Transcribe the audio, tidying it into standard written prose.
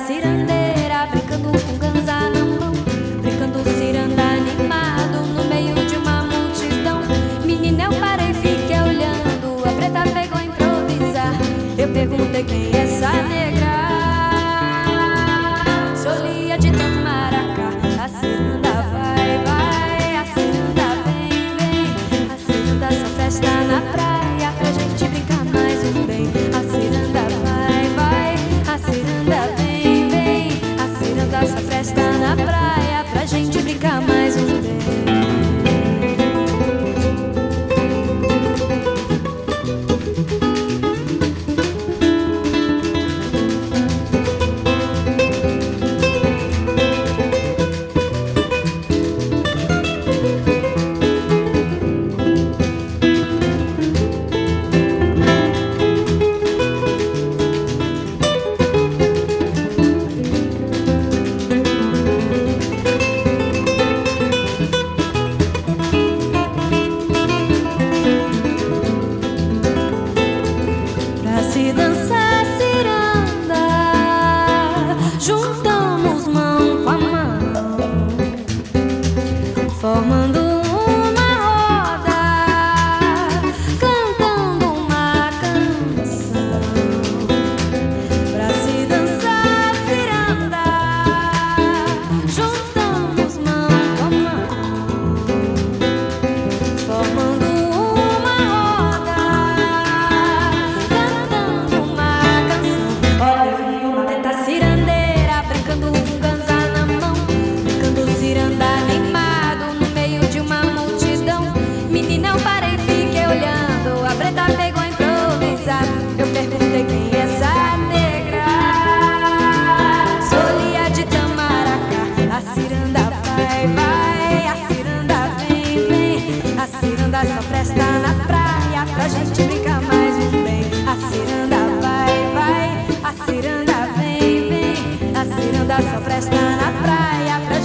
cirandeira, brincando com ganza na mão, brincando ciranda animado no meio de uma multidão. Menina, eu parei e fiquei olhando, a preta pegou a improvisar. Eu perguntei quem é essa negra, Solia de Tamaracá. A ciranda vai, vai, a ciranda vem, vem, a ciranda só festa na praia pra gente brincar mais um bem. A ciranda vai, vai, a ciranda vem, vem, a ciranda só festa na praia pra gente brincar mais um bem. Se dançar ciranda, juntamos mão com a mão, formando uma roda, cantando uma canção. Pra se dançar ciranda, juntamos mão com a mão, formando pegou a improvisar. Eu perguntei quem é essa negra, Solia de Tamaracá. A ciranda vai, vai, a ciranda vem, vem, a ciranda só presta na praia pra gente brincar mais um bem. A ciranda vai, vai, a ciranda vem, vem, a ciranda só presta na praia pra